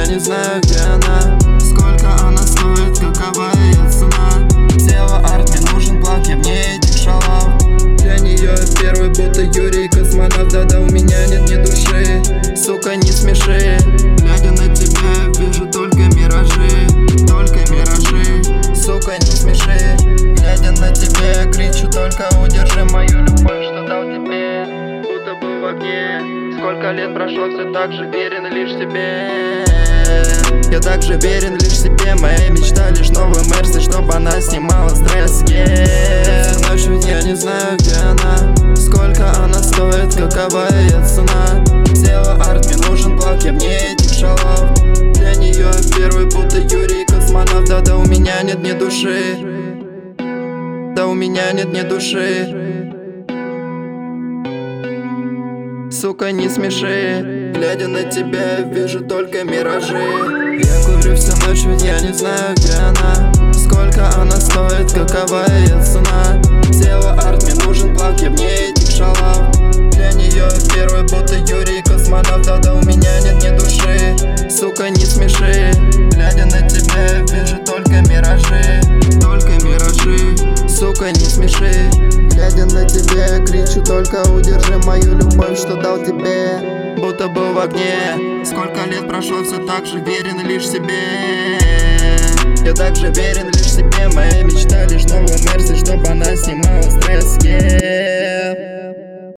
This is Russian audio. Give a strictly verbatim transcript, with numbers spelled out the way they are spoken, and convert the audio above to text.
я не знаю, где она. Сколько она стоит, какова ее цена. Тело арт, мне нужен плак, я вне этих шалав. Для нее первый, будто Юрий космонавт. Да-да, у меня нет ни души, сука, не смеши. Глядя на тебя, вижу только миражи, только миражи, сука, не смеши. Глядя на тебя, кричу только удержи мою любовь, что дал тебе, будто был в огне. Сколько лет прошло, все так же верен лишь себе. Я также верен лишь себе, моя мечта лишь новый Мерси, чтобы она снимала стресс, yeah. Ночью я не знаю, где она, сколько она стоит, какова ее цена. Тело арт, мне нужен плак, я вне этих шалав. Для нее первый, будто Юрий космонавт. Да-да, у меня нет ни души, да у меня нет ни души, сука, не смеши. Глядя на тебя, вижу только миражи. Я курю всю ночь, ведь я не знаю, где она. Сколько она стоит, какова ее цена. Тело арт, мне нужен плак, я вне этих шалав. Для нее первый, будто Юрий космонавт. Да-да, у меня нет ни души, сука, не смеши. Глядя на тебя, вижу только миражи, только миражи, сука, не смеши. Глядя на тебя, кричу только удержи мою любовь, что дал тебе, будто был в огне. Сколько лет прошло, все так же верен лишь себе. Я также верен лишь себе, моя мечта лишь новый Мерси, чтобы она снимала стресс, yeah.